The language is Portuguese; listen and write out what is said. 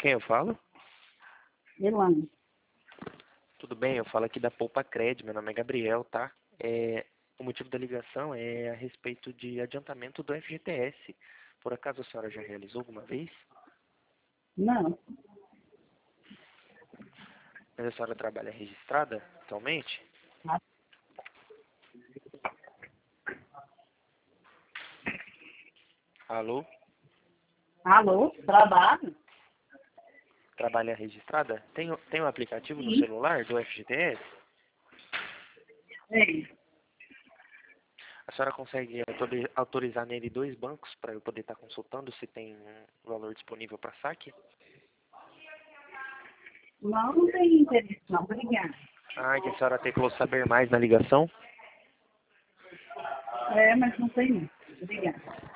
quem eu falo? Elane. Tudo bem, eu falo aqui da Poupa Cred, meu nome é Gabriel, tá? O motivo da ligação é a respeito de adiantamento do FGTS. Por acaso a senhora já realizou alguma vez? Não. Mas a senhora trabalha registrada atualmente? Alô? Alô? Trabalho? Trabalha registrada? Tem um aplicativo no Sim. celular do FGTS? Tem. A senhora consegue autorizar nele 2 bancos para eu poder estar consultando se tem um valor disponível para saque? Não, não tem interesse, não. Obrigada. Ah, que a senhora teclou saber mais na ligação? É, mas não tem não. Obrigada.